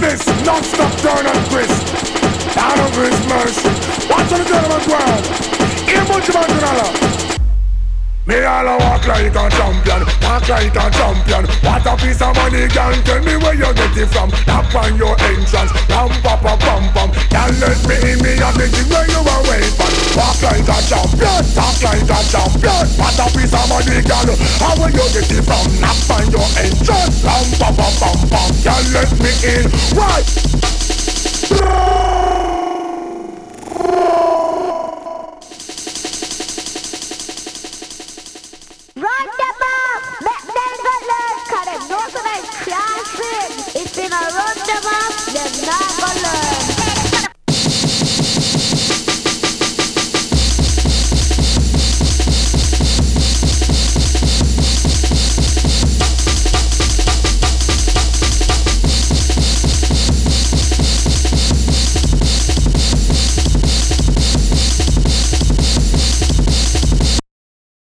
this non-stop turn and twist. Down of His mercy. Watch on the gentleman ground. Here much man to me all a walk like a champion, talk like a champion. What a piece of money, girl, tell me where you get it from. Tap on your entrance, ram pa pa pam pam. Can't let me in, me have the thing where you are waiting for. Walk like a champion, talk like a champion. What a piece of money, girl, how will you get it from? Tap on your entrance, ram pa pa pam pam. Can't let me in, right? Run them up, make them go learn, cause them know so they can't sing. If they not run them up, them not gonna